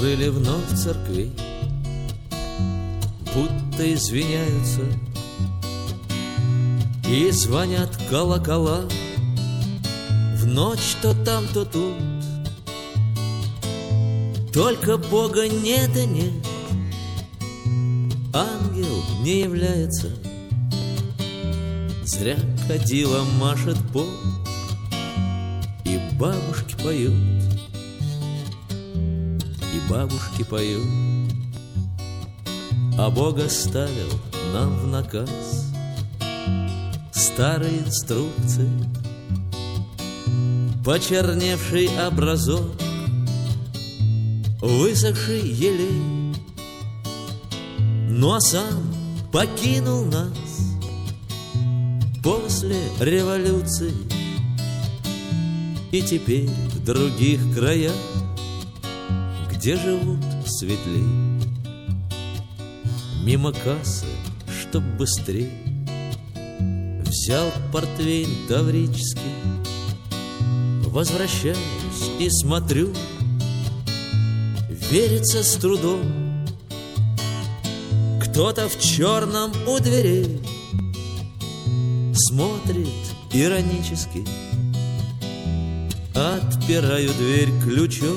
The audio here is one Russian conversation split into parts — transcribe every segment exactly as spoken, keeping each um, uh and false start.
Открыли вновь церквей, будто извиняются, и звонят колокола в ночь то там, то тут. Только Бога нет и нет, ангел не является. Зря кадила машет пол, и бабушки поют, и бабушки поют. А Бога ставил нам в наказ старые инструкции, почерневший образок, высохший елей. Ну а сам покинул нас после революции, и теперь в других краях, где живут светлей, мимо кассы, чтоб быстрее, взял портвейн таврический. Возвращаюсь и смотрю, верится с трудом, кто-то в черном у дверей смотрит иронически. Отпираю дверь ключом,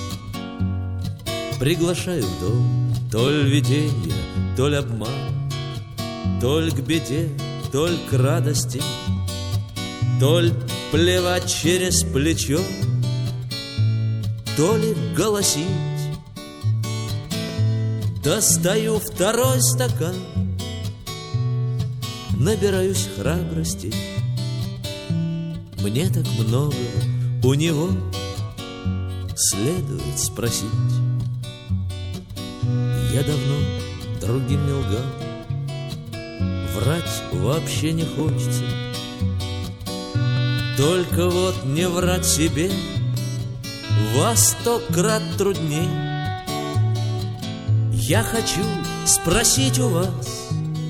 приглашаю в дом. Толь виденье, толь обман, толь к беде, толь к радости, толь плевать через плечо, то ли голосить. Достаю второй стакан, набираюсь храбрости. Мне так много у него следует спросить. Я давно другим не лгал, врать вообще не хочется. Только вот не врать себе во сто крат трудней. Я хочу спросить у вас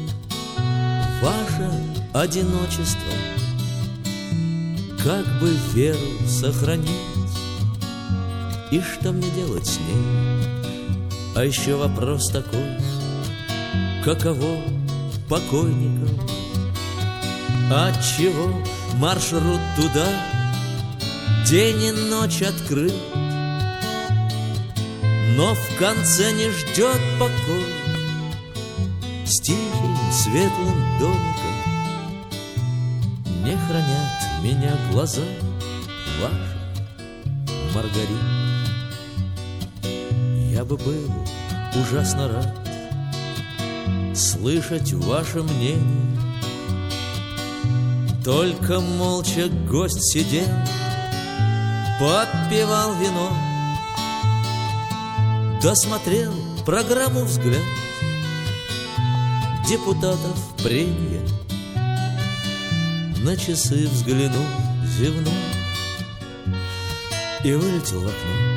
ваше одиночество, как бы веру сохранить и что мне делать с ней. А еще вопрос такой: каково покойникам? Отчего маршрут туда день и ночь открыт, но в конце не ждет покой с тихим светлым домиком? Не хранят меня глаза ваши, Маргарита. Я бы был ужасно рад слышать ваше мнение, только молча гость сидел, подпевал вино, досмотрел программу взгляд депутатов прения, на часы взглянул, зевнул и вылетел в окно.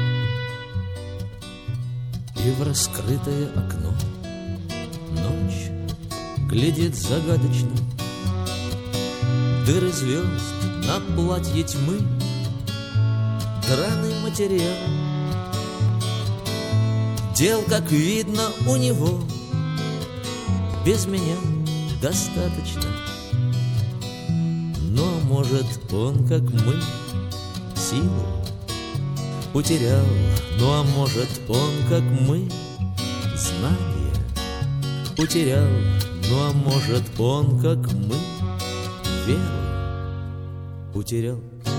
И в раскрытое окно ночь глядит загадочно, дыры звезд на платье тьмы, драный материал. Дел, как видно, у него без меня достаточно. Но, может, он, как мы, силу утерял. Ну, а может, он, как мы, знания утерял. Ну, а может, он, как мы, веру утерял.